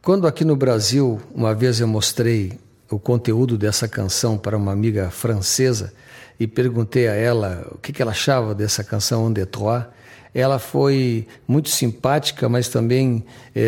Quando aqui no Brasil, uma vez eu mostrei o conteúdo dessa canção para uma amiga francesa e perguntei a ela o que ela achava dessa canção On Deux Trois, ela foi muito simpática, mas também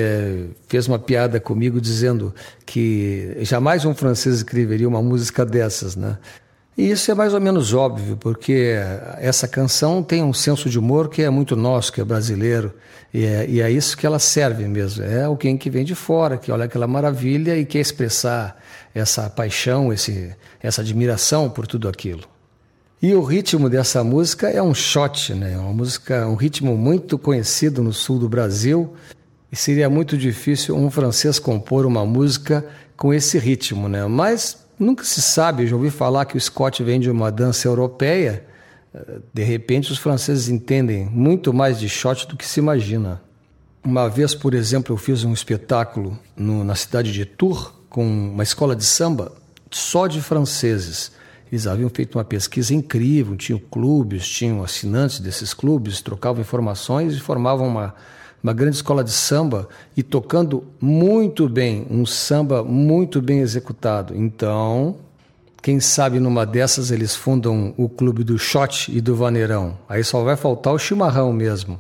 fez uma piada comigo dizendo que jamais um francês escreveria uma música dessas, né? E isso é mais ou menos óbvio, porque essa canção tem um senso de humor que é muito nosso, que é brasileiro, e é isso que ela serve mesmo. É alguém que vem de fora, que olha aquela maravilha e quer expressar essa paixão, essa admiração por tudo aquilo. E o ritmo dessa música é um shot, né? Um ritmo muito conhecido no sul do Brasil, e seria muito difícil um francês compor uma música com esse ritmo, né? Mas nunca se sabe, já ouvi falar que o Scott vem de uma dança europeia. De repente os franceses entendem muito mais de shot do que se imagina. Uma vez, por exemplo, eu fiz um espetáculo na cidade de Tours com uma escola de samba só de franceses. Eles haviam feito uma pesquisa incrível, tinham clubes, tinham assinantes desses clubes, trocavam informações e formavam uma grande escola de samba e tocando muito bem, um samba muito bem executado. Então, quem sabe numa dessas eles fundam o clube do shot e do vaneirão. Aí só vai faltar o chimarrão mesmo.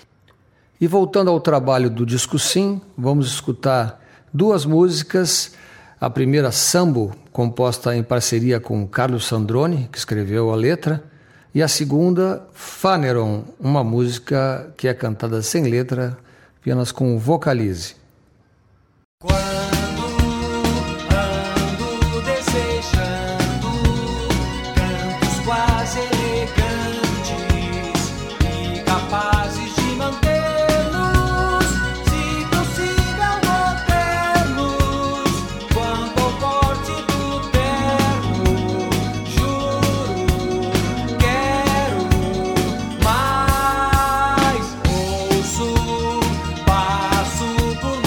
E voltando ao trabalho do Disco Sim, vamos escutar duas músicas. A primeira, Sambo, composta em parceria com Carlos Sandrone, que escreveu a letra. E a segunda, Faneron, uma música que é cantada sem letra, apenas com vocalize. Por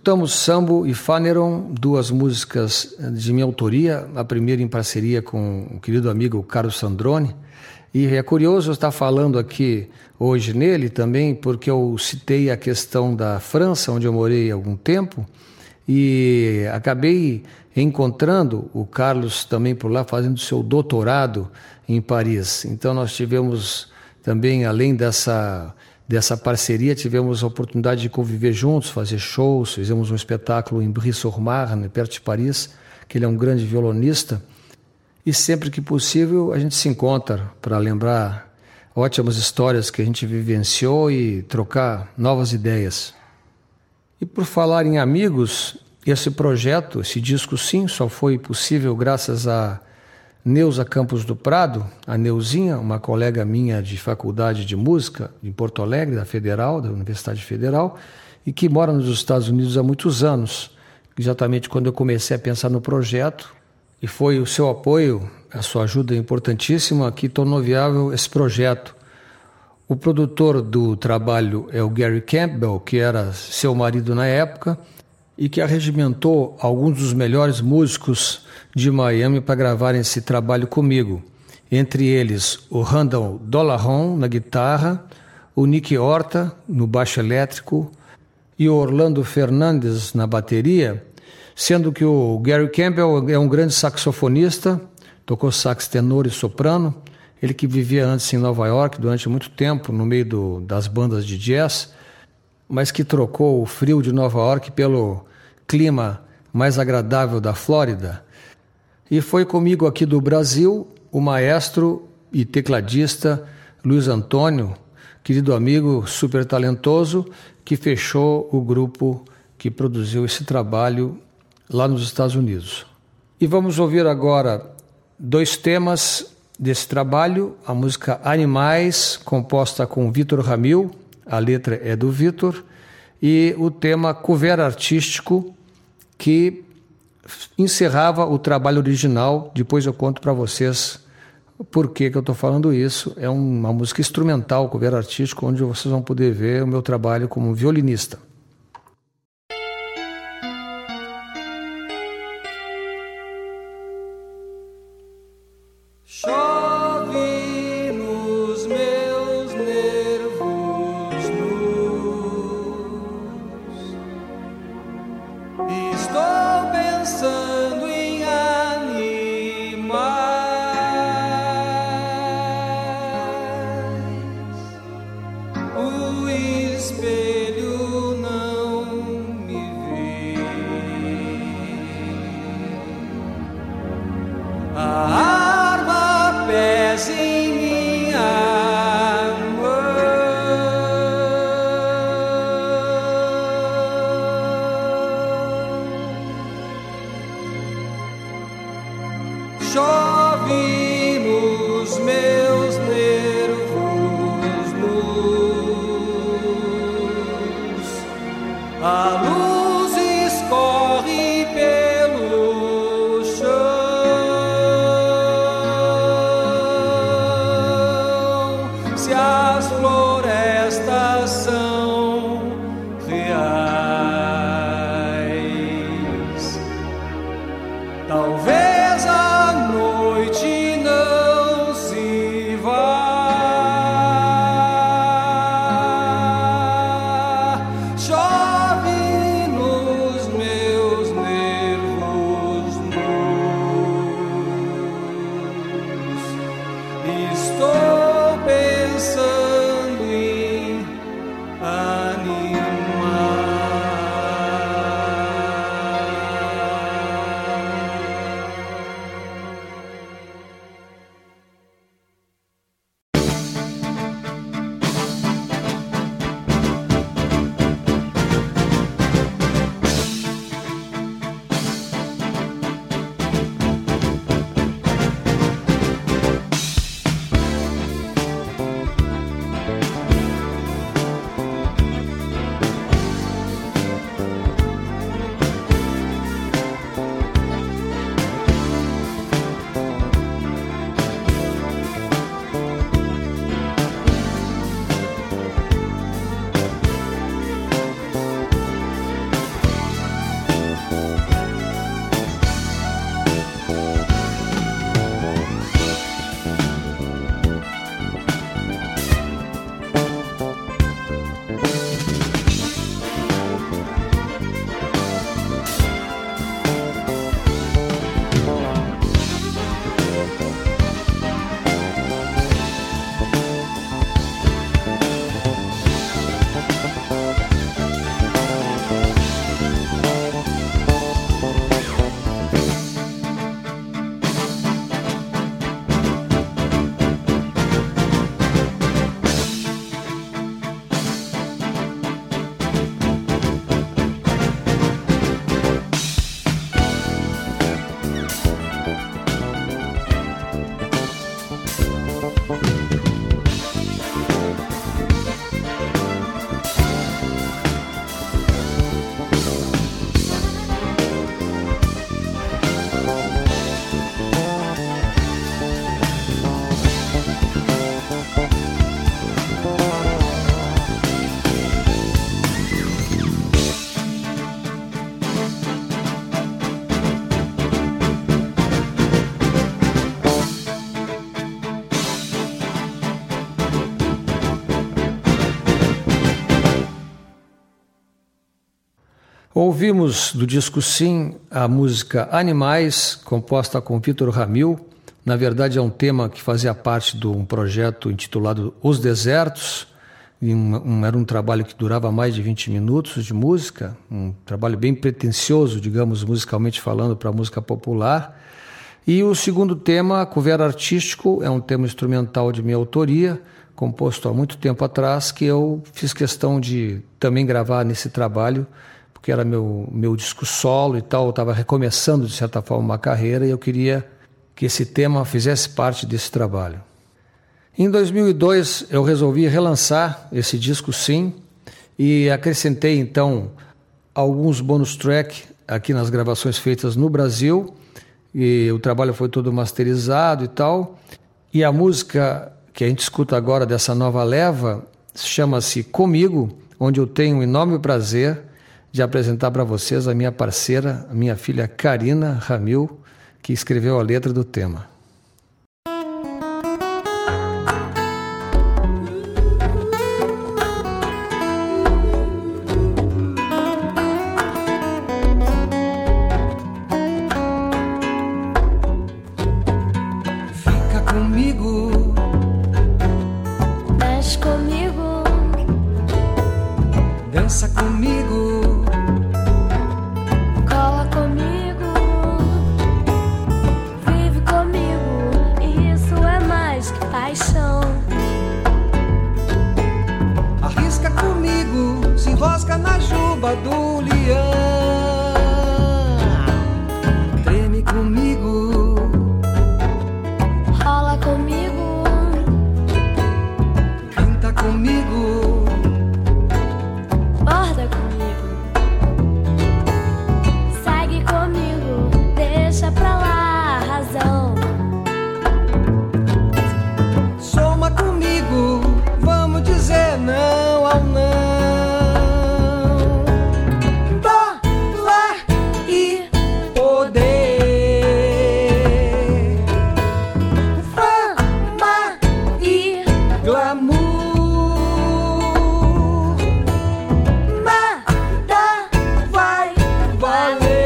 Escutamos Sambo e Faneron, duas músicas de minha autoria, a primeira em parceria com o querido amigo Carlos Sandrone. E é curioso estar falando aqui hoje nele também, porque eu citei a questão da França, onde eu morei há algum tempo, e acabei encontrando o Carlos também por lá, fazendo seu doutorado em Paris. Então nós tivemos também, além dessa parceria, tivemos a oportunidade de conviver juntos, fazer shows, fizemos um espetáculo em Brie-sur-Marne, perto de Paris, que ele é um grande violonista, e sempre que possível a gente se encontra para lembrar ótimas histórias que a gente vivenciou e trocar novas ideias. E por falar em amigos, esse projeto, esse disco sim, só foi possível graças a Neuza Campos do Prado, a Neuzinha, uma colega minha de faculdade de música em Porto Alegre, da Universidade Federal, e que mora nos Estados Unidos há muitos anos. Exatamente quando eu comecei a pensar no projeto, e foi o seu apoio, a sua ajuda importantíssima que tornou viável esse projeto. O produtor do trabalho é o Gary Campbell, que era seu marido na época, e que arregimentou alguns dos melhores músicos de Miami para gravar esse trabalho comigo. Entre eles, o Randall Dolarron na guitarra, o Nick Horta no baixo elétrico e o Orlando Fernandes na bateria, sendo que o Gary Campbell é um grande saxofonista, tocou sax tenor e soprano, ele que vivia antes em Nova York durante muito tempo, no meio das bandas de jazz, mas que trocou o frio de Nova York pelo clima mais agradável da Flórida. E foi comigo aqui do Brasil o maestro e tecladista Luiz Antônio, querido amigo, super talentoso, que fechou o grupo que produziu esse trabalho lá nos Estados Unidos. E vamos ouvir agora dois temas desse trabalho, a música Animais, composta com Vitor Ramil, a letra é do Vitor, e o tema Cover Artístico, que encerrava o trabalho original. Depois eu conto para vocês por que eu estou falando isso. É uma música instrumental, Cover Artístico, onde vocês vão poder ver o meu trabalho como violinista. Chove nos meus nervos nus, estou pensando em animais, o espelho não me vê, pés em minha mão. Chove nos meus nervos nus, a luz escorre pelo chão. Se as florestas são reais, talvez a noite não se vá. Chove nos meus nervos nus, estou pensando Ouvimos do disco Sim a música Animais, composta com Vitor Ramil. Na verdade é um tema que fazia parte de um projeto intitulado Os Desertos. Era um trabalho que durava mais de 20 minutos de música, um trabalho bem pretensioso, digamos, musicalmente falando, para a música popular. E o segundo tema, Cover Artístico, é um tema instrumental de minha autoria, composto há muito tempo atrás, que eu fiz questão de também gravar nesse trabalho, porque era meu disco solo e tal, eu estava recomeçando, de certa forma, uma carreira, e eu queria que esse tema fizesse parte desse trabalho. Em 2002, eu resolvi relançar esse disco Sim, e acrescentei, então, alguns bonus track aqui nas gravações feitas no Brasil, e o trabalho foi todo masterizado e tal, e a música que a gente escuta agora dessa nova leva chama-se Comigo, onde eu tenho um enorme prazer de apresentar para vocês a minha parceira, a minha filha Karina Ramil, que escreveu a letra do tema. Fica comigo, mexe comigo, dança comigo, cola comigo, vive comigo, e isso é mais que paixão. arrisca comigo, se enrosca na juba do leão. Treme comigo, Rola comigo, pinta comigo, borda comigo, segue comigo, deixa pra lá a razão. soma comigo, vamos dizer não ao não. Dó, lá e poder, Fama e glamour, nada vai valer.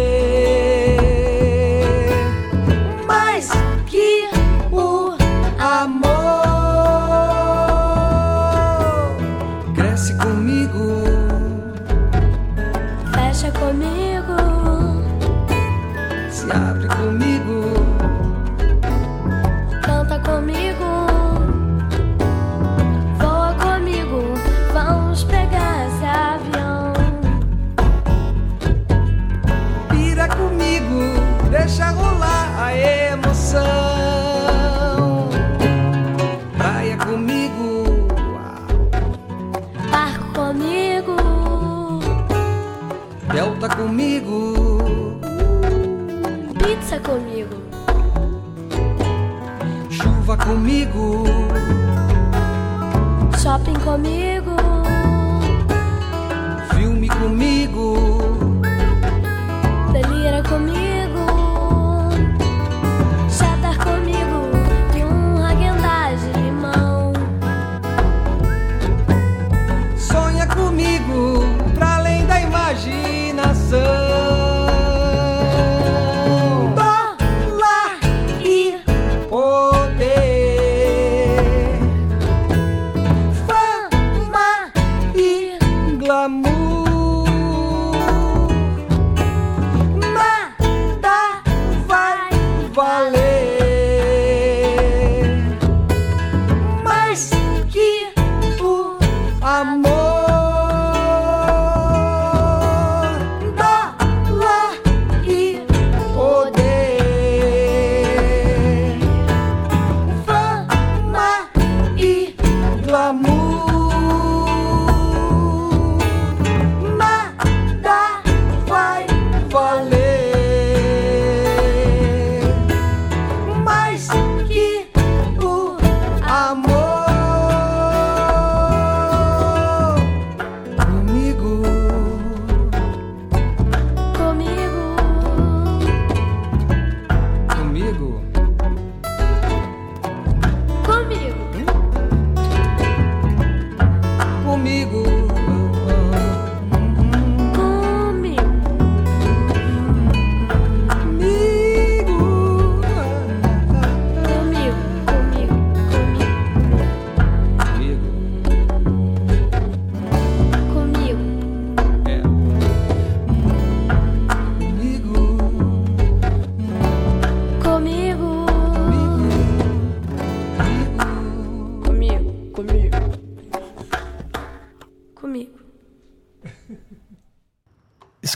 mais que o Amor, cresce comigo, fecha comigo, se abre comigo, canta comigo, voa comigo, vamos pegar esse avião. pira comigo, deixa rolar a emoção. Praia comigo, Barco comigo, delta comigo, pizza comigo, chuva comigo, shopping comigo, filme comigo, delira comigo, cheddar comigo e um Häagen-Dazs de limão. sonha comigo, pra além da imaginação. Dólar e Poder, fama e glamour,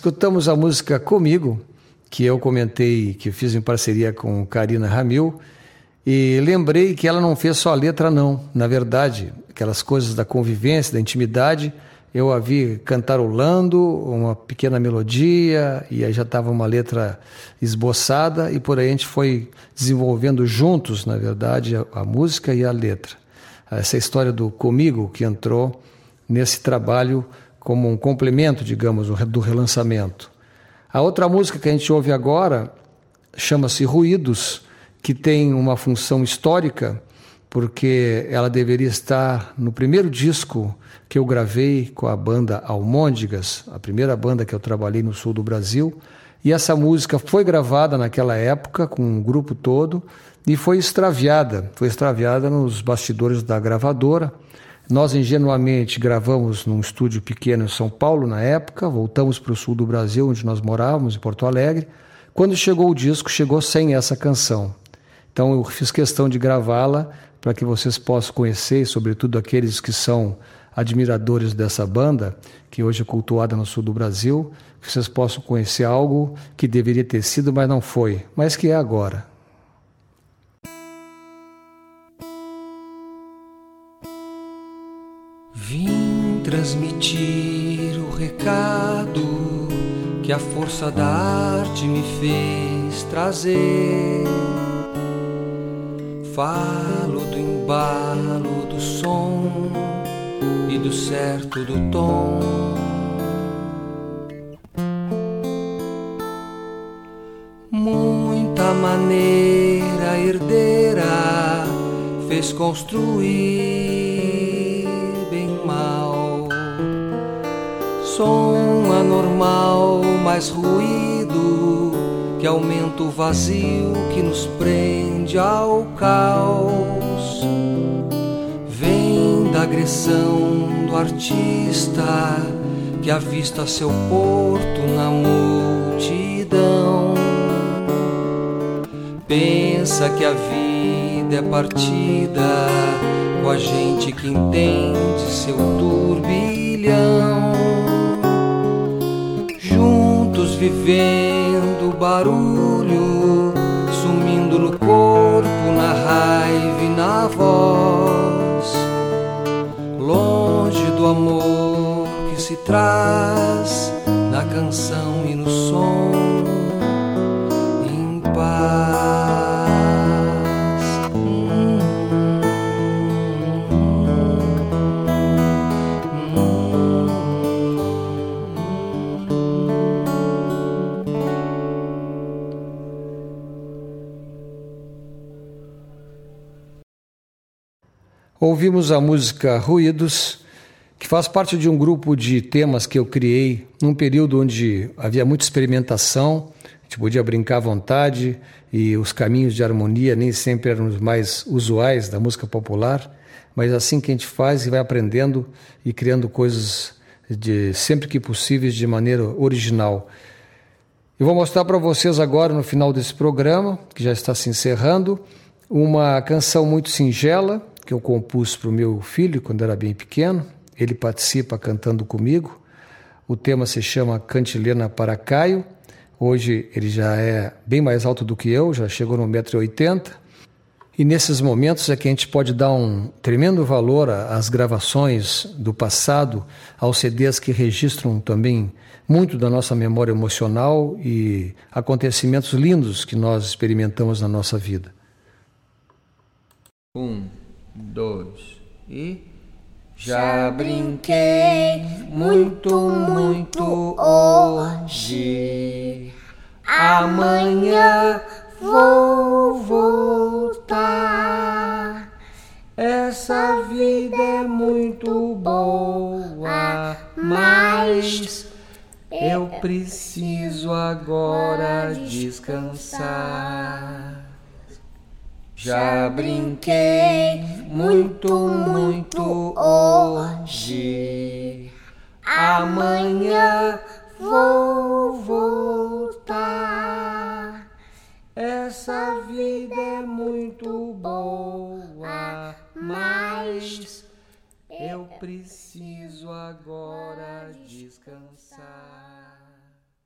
Escutamos a música Comigo, que eu comentei, que eu fiz em parceria com Karina Ramil, e lembrei que ela não fez só a letra não. Na verdade, aquelas coisas da convivência, da intimidade, eu a vi cantarolando uma pequena melodia, e aí já estava uma letra esboçada, e por aí a gente foi desenvolvendo juntos, na verdade, a música e a letra. Essa história do Comigo que entrou nesse trabalho como um complemento, digamos, do relançamento. A outra música que a gente ouve agora chama-se Ruídos, que tem uma função histórica, porque ela deveria estar no primeiro disco que eu gravei com a banda Almôndegas, a primeira banda que eu trabalhei no sul do Brasil, e essa música foi gravada naquela época com um grupo todo e foi extraviada nos bastidores da gravadora. Nós ingenuamente gravamos num estúdio pequeno em São Paulo na época, voltamos para o sul do Brasil, onde nós morávamos, em Porto Alegre. Quando chegou o disco, chegou sem essa canção. Então eu fiz questão de gravá-la para que vocês possam conhecer, sobretudo aqueles que são admiradores dessa banda, que hoje é cultuada no sul do Brasil, que vocês possam conhecer algo que deveria ter sido, mas não foi, mas que é agora. Vim transmitir o recado que a força da arte me fez trazer. Falo do embalo do som e do certo do tom. Muita maneira herdeira fez construir bem mal. Som anormal, mais ruído que aumenta o vazio que nos prende ao caos. Vem da agressão do artista que avista seu porto na multidão. Pensa que a vida é partida com a gente que entende seu turbilhão. Juntos vivendo barulho, sumindo no corpo, na raiva e na voz. Longe do amor que se traz na canção e no som, em paz. Ouvimos a música Ruídos, que faz parte de um grupo de temas que eu criei num período onde havia muita experimentação, a gente podia brincar à vontade e os caminhos de harmonia nem sempre eram os mais usuais da música popular, mas assim que a gente faz e vai aprendendo e criando coisas sempre que possíveis de maneira original. Eu vou mostrar para vocês agora, no final desse programa, que já está se encerrando, uma canção muito singela, que eu compus para o meu filho quando era bem pequeno. Ele participa cantando comigo. O tema se chama Cantilena para Caio. Hoje ele já é bem mais alto do que eu, já chegou no 1,80 m. E nesses momentos é que a gente pode dar um tremendo valor às gravações do passado, aos CDs que registram também muito da nossa memória emocional e acontecimentos lindos que nós experimentamos na nossa vida. 1, 2 e... Já brinquei muito, muito hoje. Amanhã vou voltar. Essa vida é muito boa, mas eu preciso agora descansar. Já brinquei muito, muito hoje. Amanhã vou voltar. Essa vida é muito boa, mas eu preciso agora descansar.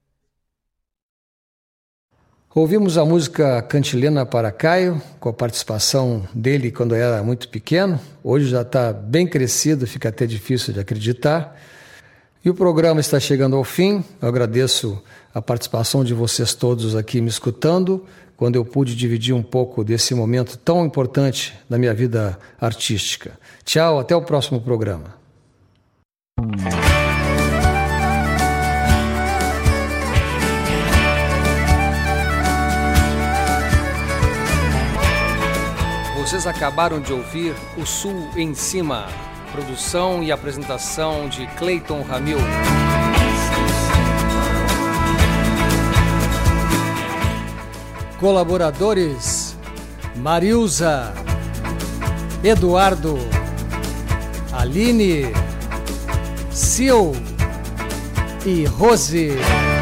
Ouvimos a música Cantilena para Caio, com a participação dele quando era muito pequeno. Hoje já está bem crescido, fica até difícil de acreditar. E o programa está chegando ao fim. Eu agradeço a participação de vocês todos aqui me escutando, quando eu pude dividir um pouco desse momento tão importante da minha vida artística. Tchau, até o próximo programa. Vocês acabaram de ouvir O Sul em Cima, produção e apresentação de Cleiton Ramil. Colaboradores: Marilza, Eduardo, Aline, Sil e Rose.